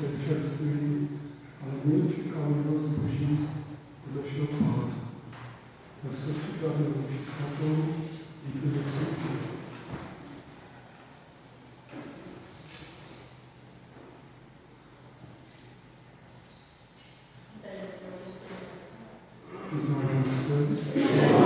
jste čerství, ale my očekáváme Boží odešel pád. Tak se připravil čistou, jít do světě. Vyznávám se,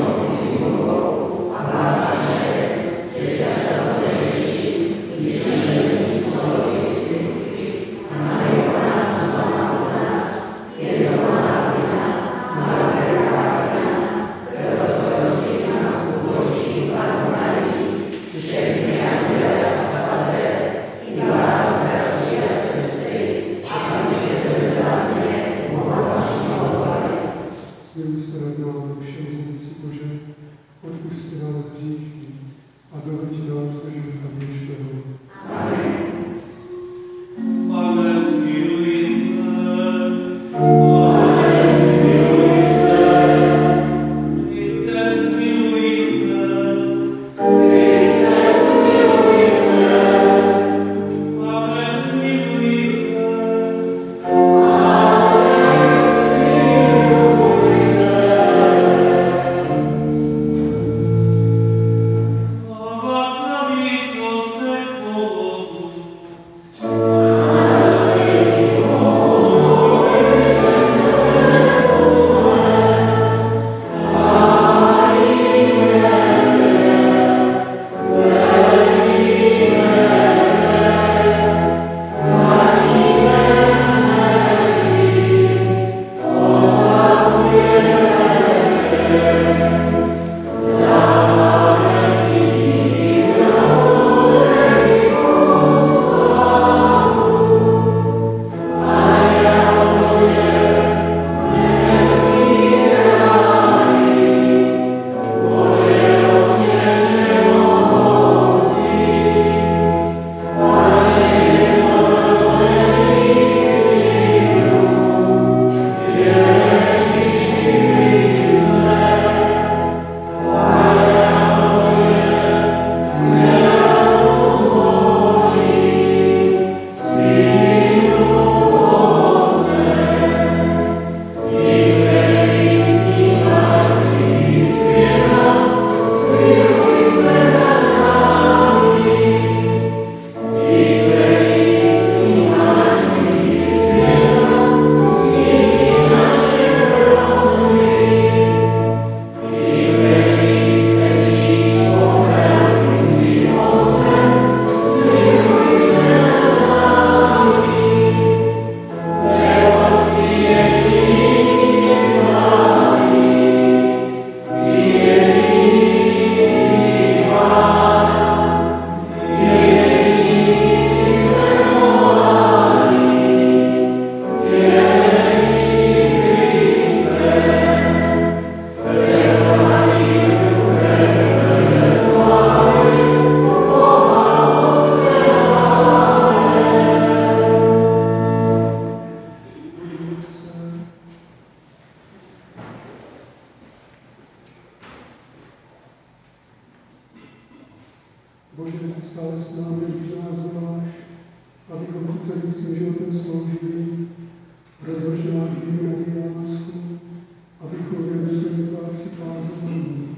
Bože, stále s námi, že nás voláš, abychom celým svým životem sloužili, rozvržená víru a lásku, abychom věděli tvá přikázání.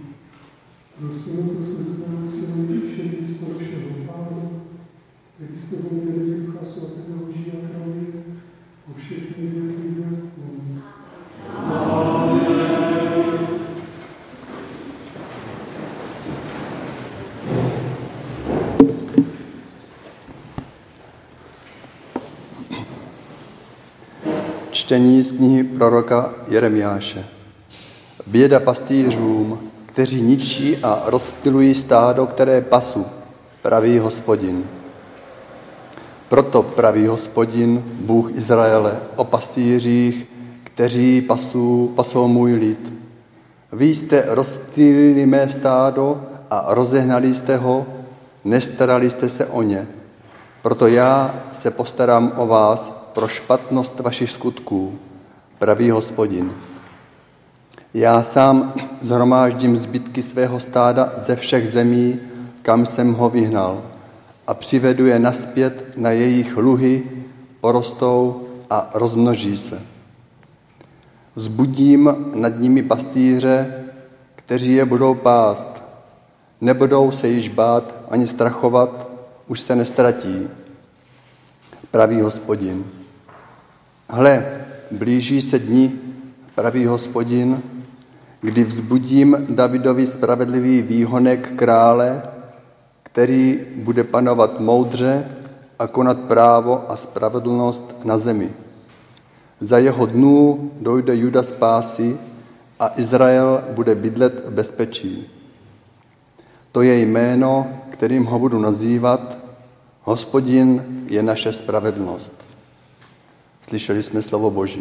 Prosíme to srdce nás silně všemi staršího Pána, jak jste volili Ducha Svatého Boží a králi, o všechny věky věků. Čtení z knihy proroka Jeremiáše. Běda pastýřům, kteří ničí a rozptylují stádo, které pasu, praví Hospodin. Proto praví Hospodin, Bůh Izraele, o pastýřích, kteří pasou můj lid. Vy jste rozptýlili mé stádo a rozehnali jste ho, nestarali jste se o ně. Proto já se postarám o vás pro špatnost vašich skutků, praví Hospodin. Já sám zhromáždím zbytky svého stáda ze všech zemí, kam jsem ho vyhnal, a přivedu je nazpět na jejich luhy, porostou a rozmnoží se. Vzbudím nad nimi pastýře, kteří je budou pást. Nebudou se již bát ani strachovat, už se nestratí, praví Hospodin. Hle, blíží se dni, praví Hospodin, kdy vzbudím Davidovi spravedlivý výhonek krále, který bude panovat moudře a konat právo a spravedlnost na zemi. Za jeho dnů dojde Juda spásy a Izrael bude bydlet v bezpečí. To je jméno, kterým ho budu nazývat. Hospodin je naše spravedlnost. Slyšeli jsme slovo Boží.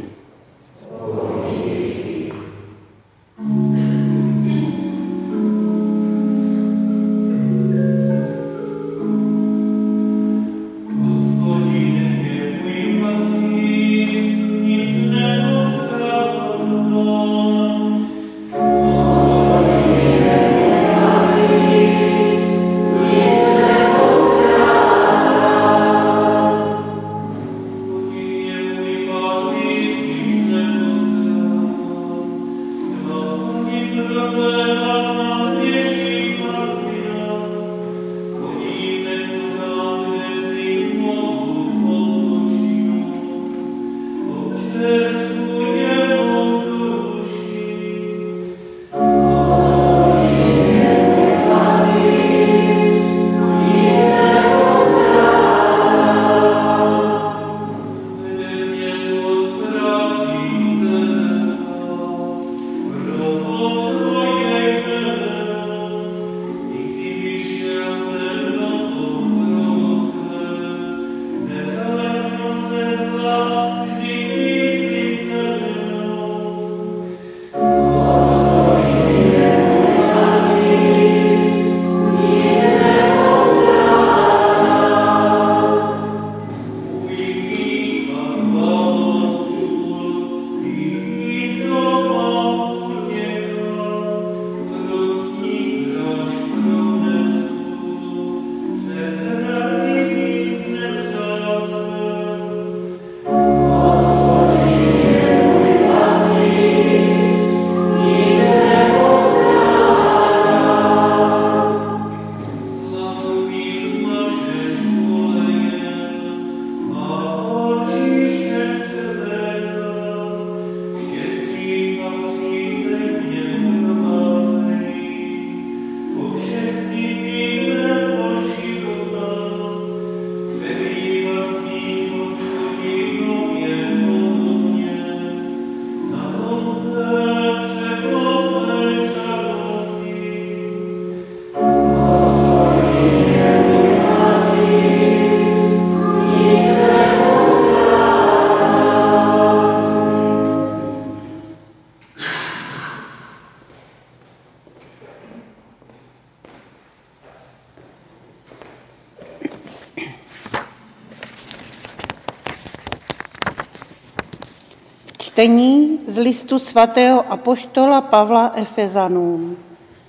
Čtení z listu svatého apoštola Pavla Efezanům.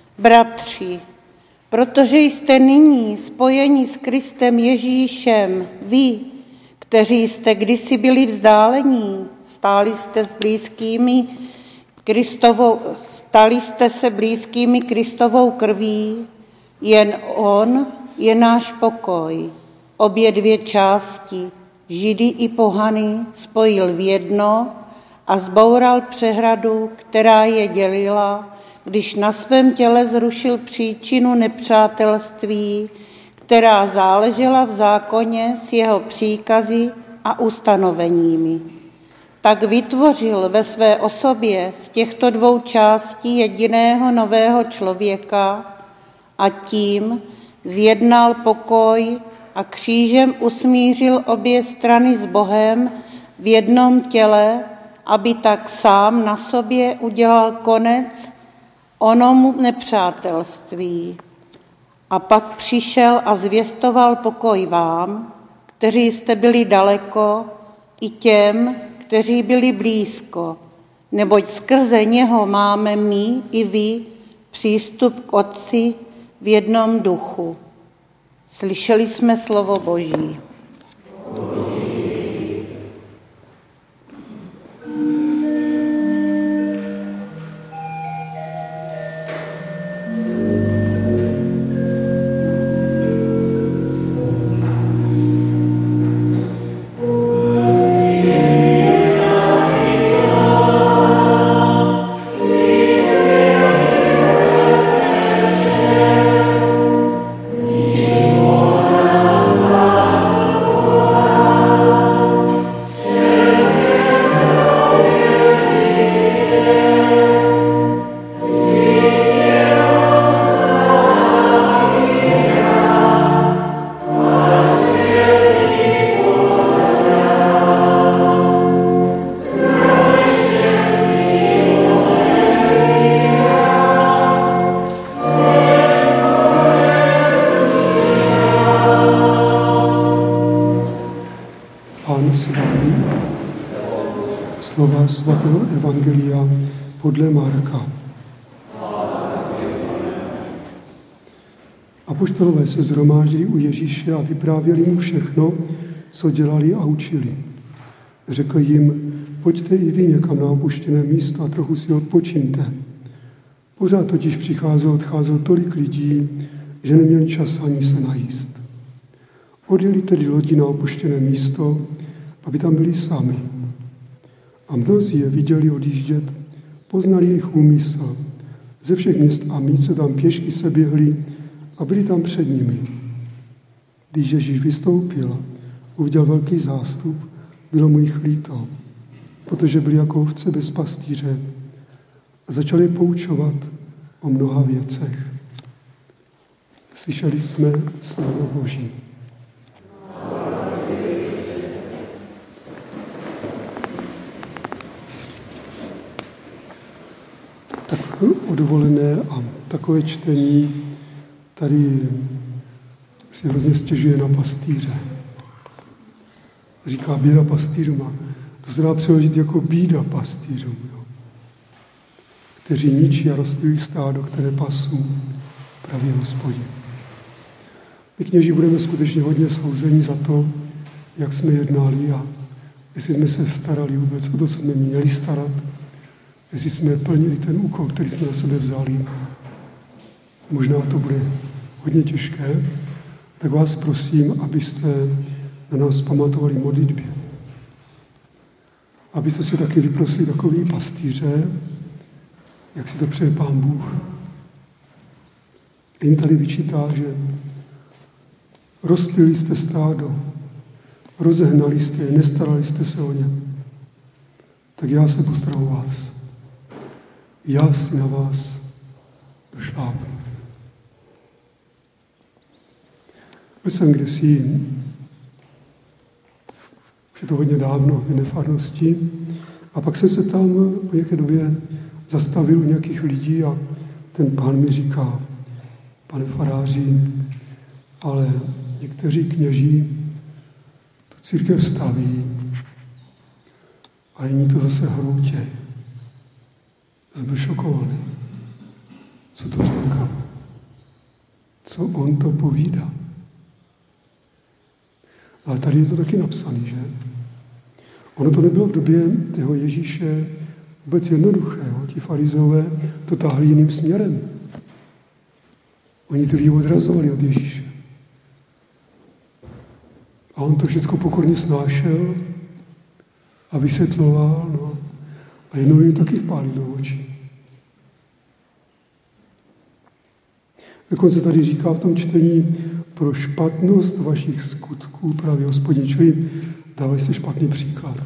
Bratři, protože jste nyní spojeni s Kristem Ježíšem, vy, kteří jste kdysi byli vzdálení, stali jste se blízkými Kristovou krví, jen on je náš pokoj. Obě dvě části, Židy i pohany, spojil v jedno a zboural přehradu, která je dělila, když na svém těle zrušil příčinu nepřátelství, která záležela v zákoně s jeho příkazy a ustanoveními. Tak vytvořil ve své osobě z těchto dvou částí jediného nového člověka a tím zjednal pokoj a křížem usmířil obě strany s Bohem v jednom těle, aby tak sám na sobě udělal konec onomu nepřátelství. A pak přišel a zvěstoval pokoj vám, kteří jste byli daleko, i těm, kteří byli blízko, neboť skrze něho máme my i vy přístup k Otci v jednom duchu. Slyšeli jsme slovo Boží. Pán s vámi. Slova svatého Evangelia podle Marka. Apoštolové se shromáždili u Ježíše a vyprávěli mu všechno, co dělali a učili. Řekl jim, pojďte i vy někam na opuštěné místo a trochu si odpočiňte. Pořád totiž přicházelo a odcházelo tolik lidí, že neměli čas ani se najíst. Odjeli tedy lodi na opuštěné místo, aby tam byli sami. A mnozí je viděli odjíždět, poznali jejich úmysl. Ze všech měst a míst se tam pěšky seběhli a byli tam před nimi. Když Ježíš vystoupil, uviděl velký zástup, bylo mu jich líto, protože byli jako ovce bez pastýře a začali poučovat o mnoha věcech. Slyšeli jsme slovo Boží. Tak o dovolené a takové čtení tady si hrozně stěžuje na pastýře. Říká běda pastýřům a to se dá přeložit jako bída pastýřům, kteří ničí a rozptýlují stádo, které pasou, praví Hospodin. My kněží budeme skutečně hodně souzení za to, jak jsme jednali a jestli jsme se starali vůbec o to, co jsme měli starat, jestli jsme plnili ten úkol, který jsme na sebe vzali. Možná to bude hodně těžké, tak vás prosím, abyste na nás pamatovali modlitbě. Abyste si taky vyprosili takový pastýře, jak si to přeje Pán Bůh. Jim tady vyčítá, že rozptýlili jste stádo, rozehnali jste je, nestarali jste se o ně. Tak já se postarám o vás. Já si na vás došlápnu. Byl jsem kdysi, už je to hodně dávno, v nefarnosti, a pak jsem se tam po nějaké době zastavil u nějakých lidí a ten pán mi říká, pane faráři, ale někteří kněží tu církev staví a jiní to zase hroutějí. Já jsem byl šokovaný. Co to říká? Co on to povídá? Ale tady je to taky napsané, že? Ono to nebylo v době toho Ježíše vůbec jednoduché. Ti farizové to táhli jiným směrem. Oni ty lidi odrazovali od Ježíše. A on to všechno pokorně snášel a vysvětloval. No. A jednou jim taky vpálil do očí. Dokonce tady říká v tom čtení, pro špatnost vašich skutků právě Hospodin, čili dávají se špatný příklad.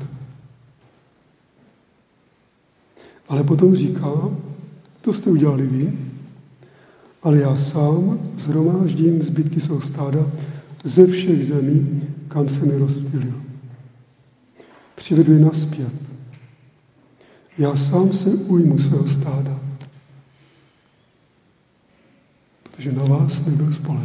Ale potom říká, to jste udělali vy, ale já sám shromáždím zbytky svého stáda ze všech zemí, kam se mi rozptýlil. Přivedu je nazpět. Já sám se ujmu svého stáda, protože na vás nebyl spoleh.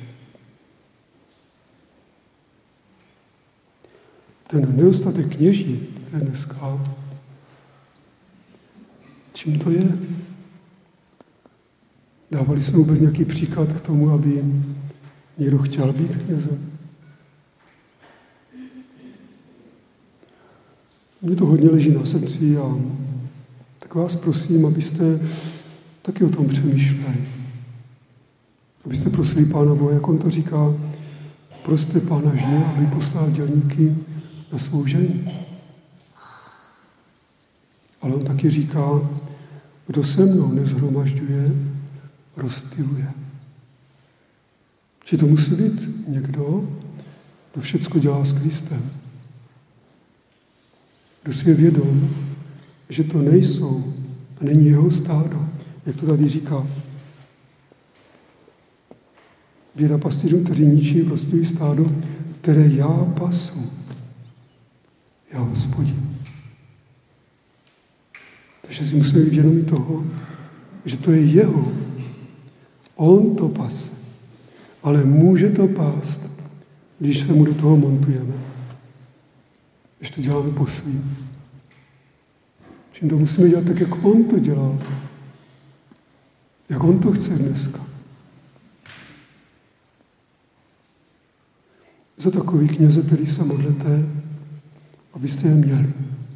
Ten nedostatek kněží, to je dneska, čím to je? Dávali jsme vůbec nějaký příklad k tomu, aby někdo chtěl být knězem? Mně to hodně leží na srdci a tak vás prosím, abyste taky o tom přemýšleli. Abyste prosili Pána Boha, jak on to říká, proste Pána žně, aby poslal dělníky na svou ženu. Ale on taky říká, kdo se mnou nezhromažďuje, rozptyluje. Či to musí být někdo, kdo všecko dělá s Kristem. Kdo si je vědom, že to nejsou a není jeho stádo, jak to tady říká. Běda pastýřům, kteří ničí rozptýlí stádo, které já pasu. Já Hospodin. Takže si musíme být vědomí toho, že to je jeho. On to pase. Ale může to pást, když se mu do toho montujeme. když to děláme po svým. Čím to musíme dělat tak, jak on to dělal. Jak on to chce dneska. Za takový kněze, který se modlete, abyste je měli.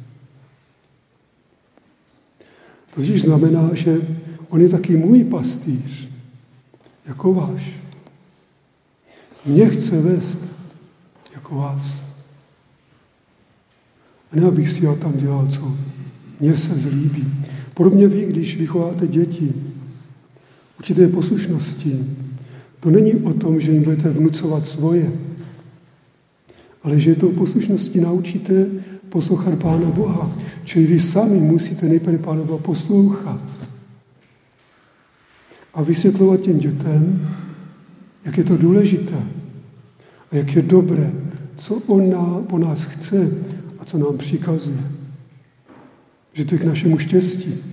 To totiž znamená, že on je taky můj pastýř, jako váš. Mě chce vést, jako vás. A ne, abych si já tam dělal, co mně se zlíbí. Podobně vy, když vychováte děti, učíte je poslušnosti, to není o tom, že jim budete vnucovat svoje, ale že tou poslušností naučíte poslouchat Pána Boha. Čili vy sami musíte nejprve Pána Boha poslouchat a vysvětlovat těm dětem, jak je to důležité a jak je dobré, co on po nás chce a co nám přikazuje. Že to je k našemu štěstí.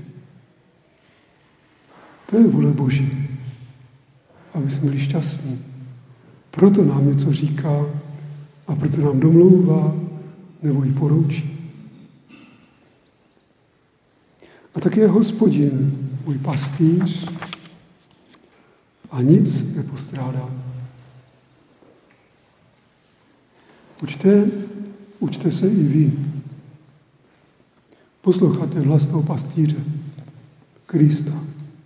To je vůle Boží, aby jsme byli šťastní. Proto nám něco říká a proto nám domlouvá nebo ji poroučí. A tak je Hospodin můj pastýř a nic nepostrádám. Učte se i vy. Posloucháte hlas toho pastýře, Krista.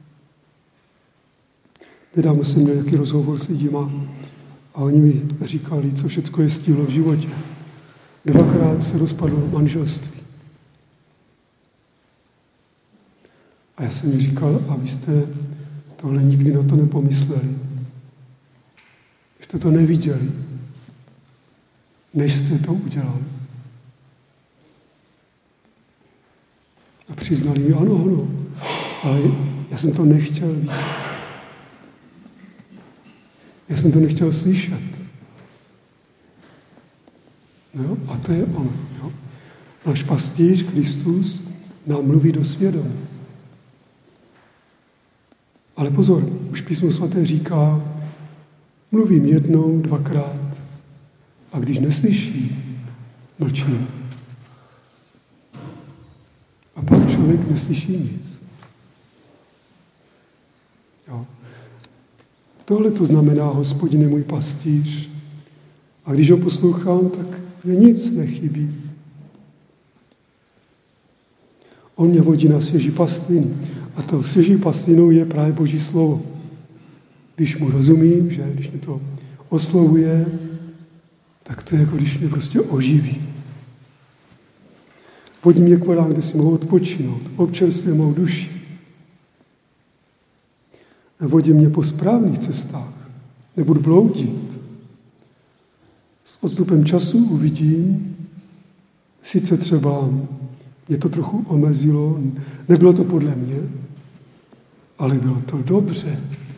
Nedávno jsem měl nějaký rozhovor s lidima a oni mi říkali, co všecko je stílo v životě. 2krát se rozpadlo manželství. A já jsem mi říkal, a vy jste tohle nikdy na to nepomysleli. Vy jste to neviděli, než jste to udělali. A přiznali mi, ano, ale já jsem to nechtěl vidět. Já jsem to nechtěl slyšet. No, a to je on. Jo. Náš pastýř Kristus nám mluví do svědomí. Ale pozor, už Písmo svaté říká, mluvím 1, 2krát a když neslyší, mlčím. A pak člověk neslyší nic. Jo. Tohle to znamená, Hospodin je můj pastýř. A když ho poslouchám, tak mě nic nechybí. On mě vodí na svěží pastviny. A to svěží pastvinou je právě Boží slovo. Když mu rozumím, že když mě to oslovuje, tak to je jako když mě prostě oživí. Vodí mě k vodám, kde si mohu odpočinout, občerstvuje mou duši. A vodí mě po správných cestách. Nebudu bloudit. S odstupem času uvidím, sice třeba mě to trochu omezilo, nebylo to podle mě, ale bylo to dobře.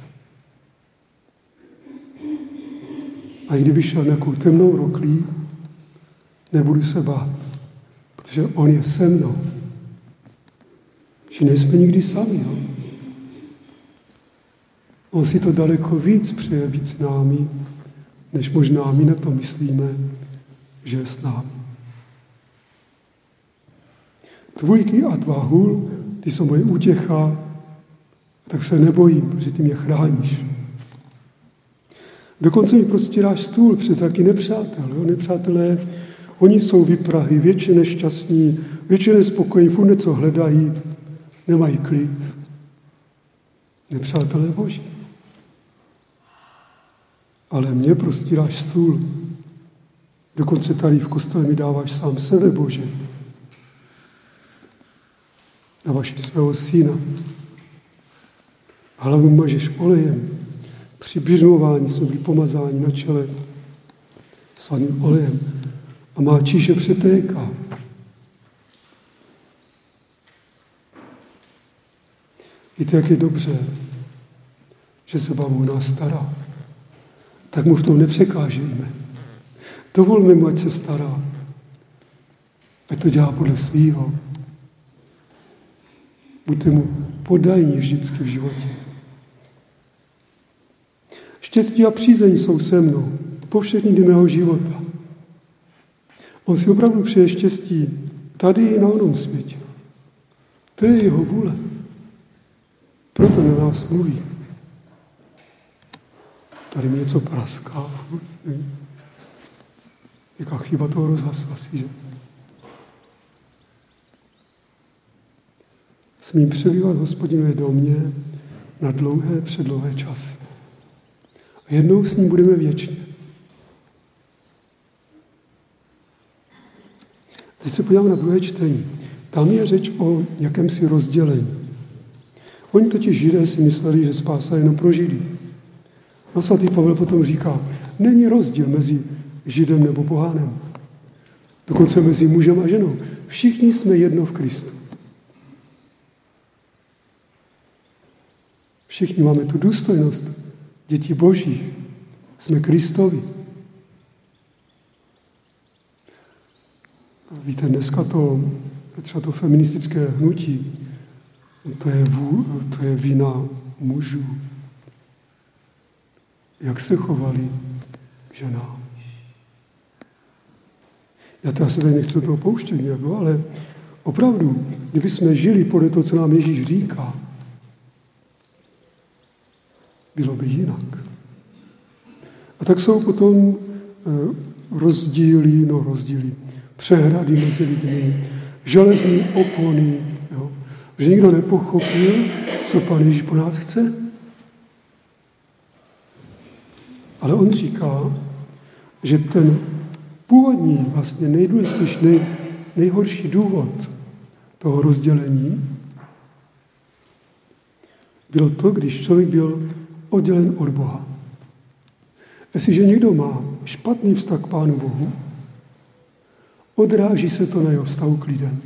A i kdyby šel nějakou temnou roklí, nebudu se bát, protože on je se mnou. Že nejsme nikdy sami. Jo? On si to daleko víc přeje být s námi, než možná my na to myslíme, že je s námi. Tvůjky a tvá hůl, ty jsou moje útěcha, tak se nebojím, protože ty mě chráníš. Dokonce mi prostíráš stůl přes zraky nepřátel. Jo? Nepřátelé, oni jsou vyprahy, většině nešťastní, většině spokojení, furt něco hledají, nemají klid. Nepřátelé Boží. Ale mě prostíráš stůl. Dokonce tady v kostele mi dáváš sám sebe, Bože. Dáváš mi svého syna. Hlavu mažeš olejem. Při běžmování jsme byli pomazáni na čele svatým olejem. A má číše přetéká. Víte, jak je dobře, že se Bůh o nás stará. Tak mu v tom nepřekážejme. Dovolme mu, ať se stará. Ať to dělá podle svýho. Buďte mu podajní vždycky v životě. Štěstí a přízeň jsou se mnou po všechny dny mého života. On si opravdu přeje štěstí tady i na onom světě. To je jeho vůle. Proto na nás mluví. Tady mi něco praská. Jaká chyba toho rozhlasu asi, že? Smím přebývat v Hospodinově domě na dlouhé, předlouhé časy. A jednou s ním budeme věčně. Teď se podíváme na druhé čtení. Tam je řeč o jakémsi rozdělení. Oni totiž Židé si mysleli, že spása je jenom pro Židy. A svatý Pavel potom říká, není rozdíl mezi Židem nebo pohánem. Dokonce mezi mužem a ženou. Všichni jsme jedno v Kristu. Všichni máme tu důstojnost dětí božích. Jsme Kristovi. Víte, dneska třeba to feministické hnutí, to je vina mužů. Jak se chovali k ženám. Já to asi tady nechci do toho pouštět nějak, ale opravdu, kdyby jsme žili podle toho, co nám Ježíš říká, bylo by jinak. A tak jsou potom rozdíly, přehrady mezi lidmi, železní opony, jo? Že nikdo nepochopil, co Pán Ježíš po nás chce. Ale on říká, že ten původní, vlastně nejdůležitější, nejhorší důvod toho rozdělení bylo to, když člověk byl oddělen od Boha. Jestliže někdo má špatný vztah k Pánu Bohu, odráží se to na jeho vztahu k lidem.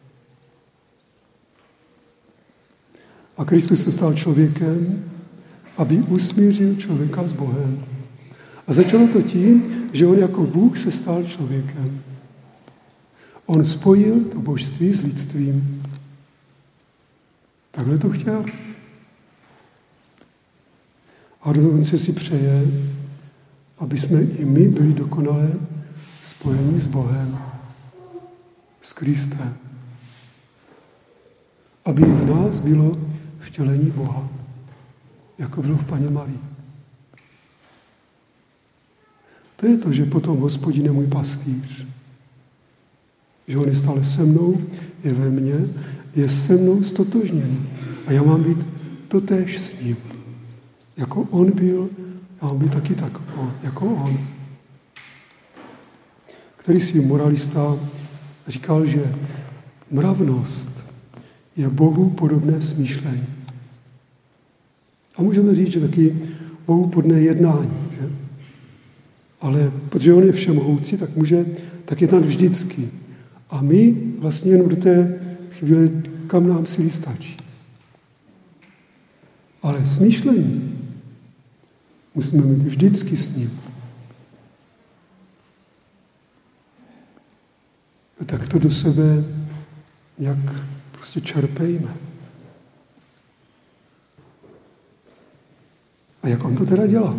A Kristus se stal člověkem, aby usmířil člověka s Bohem. A začalo to tím, že on jako Bůh se stal člověkem. On spojil to božství s lidstvím. Takhle to chtěl. A dokonce si přeje, aby jsme i my byli dokonale spojeni s Bohem, s Kristem. Aby v nás bylo vtělení Boha, jako bylo v Panně Marii. To je to, že potom Hospodin je můj pastýř. Že on je stále se mnou, je ve mně, je se mnou stotožněný. A já mám být totéž s ním. Jako on byl, já mám být taky tak jako on. Který si moralista říkal, že mravnost je Bohu podobné smýšlení. A můžeme říct, že taky Bohu podobné jednání. Že? Ale protože on je všemohoucí, tak může tak jednat vždycky. A my vlastně jenom do té chvíle, kam nám síly stačí. Ale smýšlení musíme mít vždycky s ním. A tak to do sebe nějak prostě čerpejme. A jak on to teda dělá?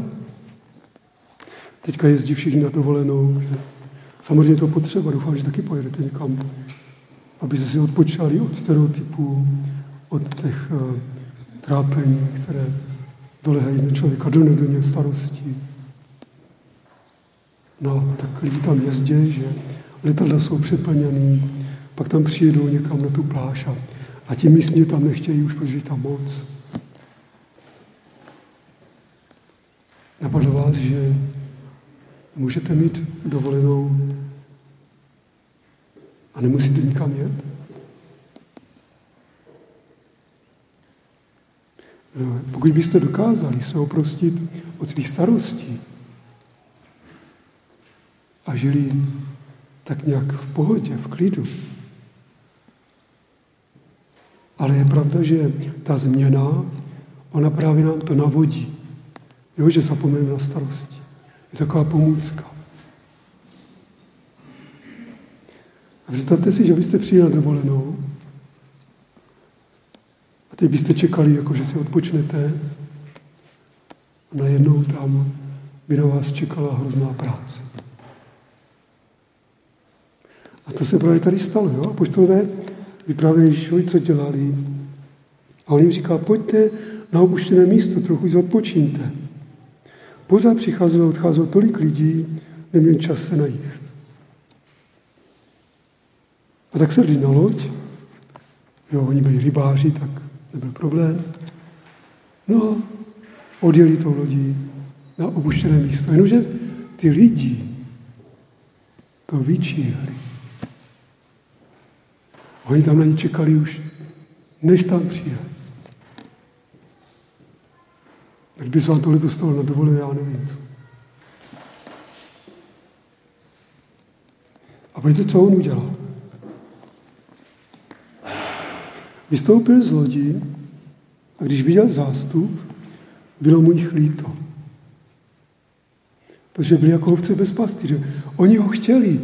Teďka jezdí všichni na dovolenou. Že? Samozřejmě to potřeba, doufám, že taky pojedete někam, aby se si odpočali od stereotypů, od těch trápení, které dolehají na člověka, do starostí. No, tak lidi tam jezdí, že letadla jsou přeplněný, pak tam přijedou někam na tu pláž a ti místní tam nechtějí už, protože je tam moc. Napadlo vás, že můžete mít dovolenou a nemusíte nikam jet? No, pokud byste dokázali se oprostit od svých starostí a žili tak nějak v pohodě, v klidu. Ale je pravda, že ta změna, ona právě nám to navodí. Jo, že zapomeneme na starosti. Je taková pomůcka. A představte si, že byste přijeli na dovolenou a teď byste čekali, jako že si odpočnete a najednou tam by na vás čekala hrozná práce. A to se právě tady stalo. Jo? Apoštolové vyprávěli Ježíšovi, co dělali. A on jim říká, pojďte na opuštěné místo, trochu si odpočíňte. Pořád přicházelo a odcházelo tolik lidí, neměli čas se najíst. A tak sedli na loď. Jo, oni byli rybáři, tak nebyl problém. No, odjeli tou lodí na opuštěné místo. Jenomže ty lidi to vyčíhli. Oni tam na ně čekali už, než tam přijeli. Tak by se vám tohle stalo na dovolené, já nevím co. A víte, co on udělal? Vystoupil z lodi a když viděl zástup, bylo mu jich líto. Protože byli jako ovce bez pastýře. Oni ho chtěli.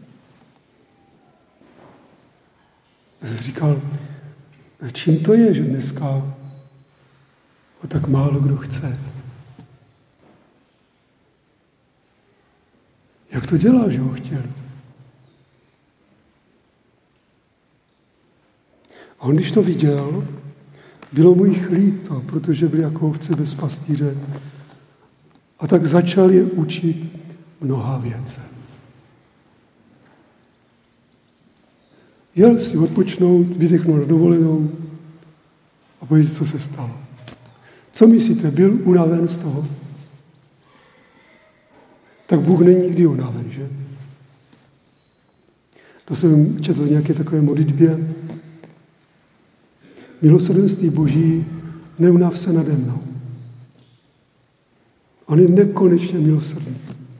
A jsem říkal, čím to je, že dneska ho tak málo kdo chce? Jak to dělá, že ho chtěli? A on, když to viděl, bylo mu jich líto, protože byli jako ovce bez pastýře. A tak začal je učit mnoha věcem. Jel si odpočnout, vydechnout na dovolenou a pojďte, co se stalo. Co myslíte, byl unaven z toho? Tak Bůh není nikdy unaven, že? To jsem četl v nějaké takové modlitbě. Milosrdenství Boží, neunav se nade mnou. On je nekonečně milosrdný.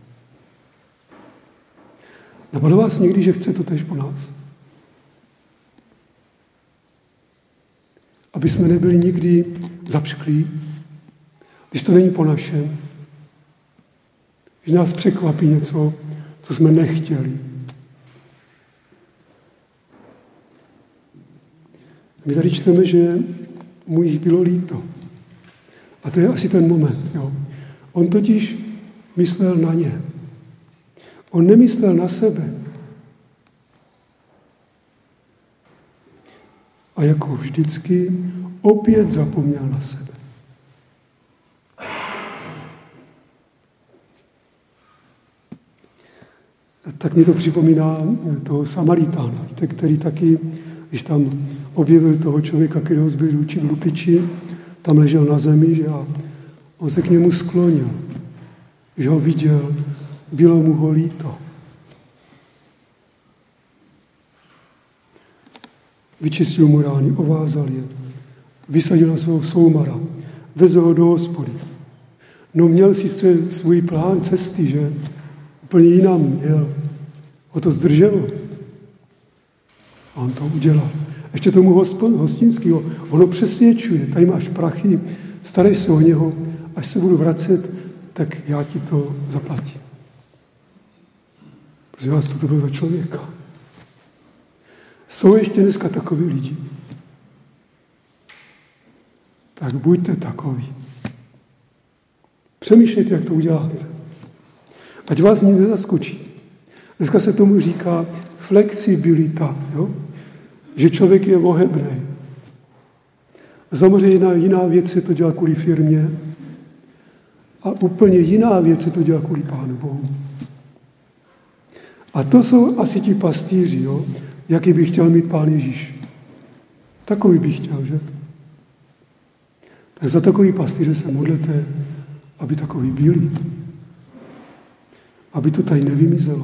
Napadlo vás někdy, že chce to též po nás? Aby jsme nebyli nikdy zapšklí, když to není po našem, když nás překvapí něco, co jsme nechtěli. My tady čteme, že mu jich bylo líto. A to je asi ten moment. Jo. On totiž myslel na ně. On nemyslel na sebe. A jako vždycky opět zapomněl na sebe. Tak mi to připomíná toho Samaritána, který taky, když tam objevil toho člověka, kterého zbyli učit lupiči, tam ležel na zemi, že a on se k němu sklonil, že ho viděl, bylo mu ho líto. Vyčistil mu rány, ovázal je, vysadil na svého soumara, vezl ho do hospody. No měl sice svůj plán cesty, že úplně jinam měl. Ho to zdrželo. A on to udělal. Ještě tomu hostinského, ono přesvědčuje, tady máš prachy, starej se o něho, až se budu vracet, tak já ti to zaplatím. Protože vás to bylo za člověka. Jsou ještě dneska takoví lidi. Tak buďte takoví. Přemýšlejte, jak to uděláte. Ať vás nic nezaskočí. Dneska se tomu říká flexibilita, jo? Že člověk je ohebný. Samozřejmě jiná věc je to dělá kvůli firmě a úplně jiná věc je to dělá kvůli Pánu Bohu. A to jsou asi ti pastýři, jo? Jaký by chtěl mít Pán Ježíš. Takový bych chtěl, že? Tak za takový pastýře se modlete, aby takový byli. Aby to tady nevymizelo.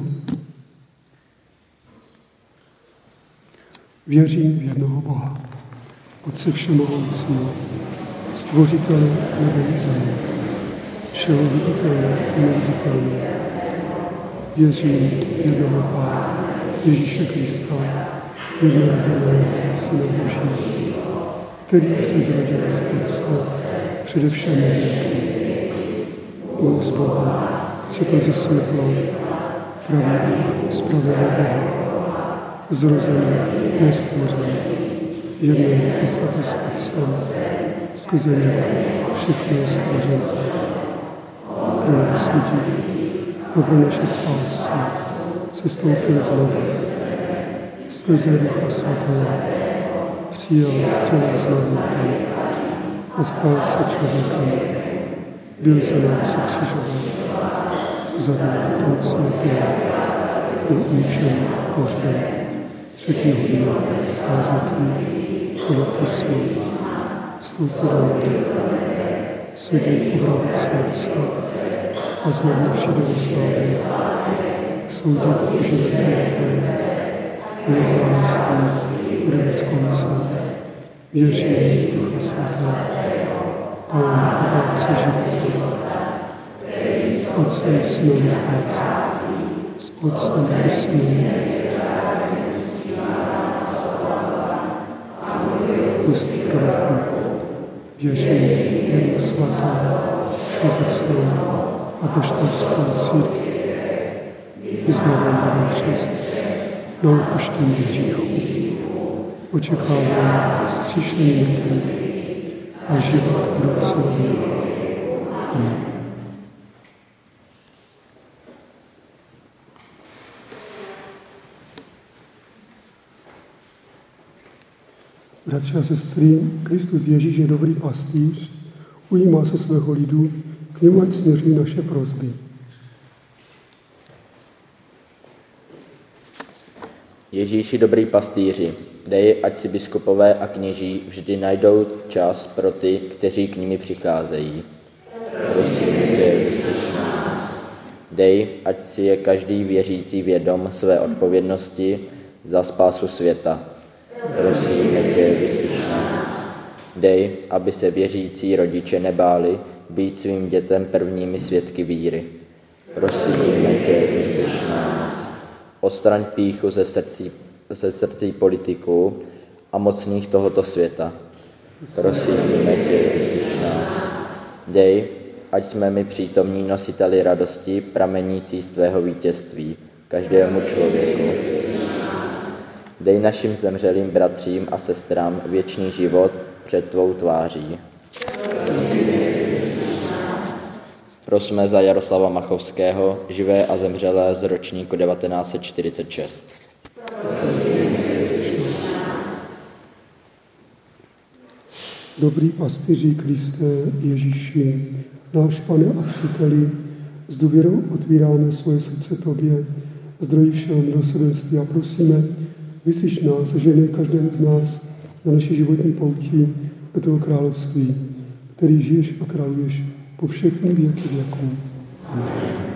Věřím v jednoho Boha, Otce všemohoucího, stvořitele nebe i země, všeho viditelné i neviditelné. Věřím v jednoho Pána, Ježíše Krista, jednorozeného Syna Božího, který se zrodil z Otce přede všemi věky. On z Boha, světlo ze světla, pravý Bůh, spravedlivý Boha, zrozený, nestvořený, jednou podstatě s Otcem, skrze něj všechno je stvořeno. Pro nás lidí a pro naše spásy se stoupil znovu skrze Ducha Svatého přijal tělo zmarnutí a stal se člověkem, byl za nás ukřižován, zabil hřích světa, byl umučen, pohřben, třetího dne vstal z mrtvých, podle písma, vstoupil do nebe, sedí po pravici Otce a znovu přijde do slávy, soudit živé a mrtvé. Moje království bude bez konce. Věřím v Ducha Svatého, Pána a Dárce života, Otce i Syna s Otcem i Synem. Úst proroků. Věřím v jednu svatou, všeobecnou apoštolskou církev. Vyznávám nový křest na odpuštění hříchů. Očekávám vzkříšení mrtvých a život budoucího věku. Amen. Bratři a sestry, Kristus Ježíš je dobrý pastýř, ujímá se svého lidu, k němu ať směřují naše prosby. Ježíši dobrý pastýři, dej, ať si biskupové a kněží vždy najdou čas pro ty, kteří k nimi přicházejí. Prosím tě, vyslyš nás. Dej, ať si je každý věřící vědom své odpovědnosti za spásu světa. Prosím tě, vyslyš nás. Dej, aby se věřící rodiče nebáli být svým dětem prvními svědky víry. Prosím tě, vyslyš nás. Odstraň pýchu ze srdcí politiků a mocných tohoto světa. Prosíme tě, vyslyš nás. Dej, ať jsme my přítomní nositeli radosti pramenící z tvého vítězství, každému člověku. Dej našim zemřelým bratřím a sestrám věčný život před tvou tváří. Prosme za Jaroslava Machovského, živé a zemřelé z ročníku 1946. Dobrý pastýři Kriste Ježíši, náš Pane a Příteli, s důvěrou otvíráme svoje srdce Tobě, zdroji všeho milosrdenství a prosíme, vyslyš nás a žehnej každému z nás na naší životní pouti do toho království, který žiješ a králuješ po všechny věky věků. Amen.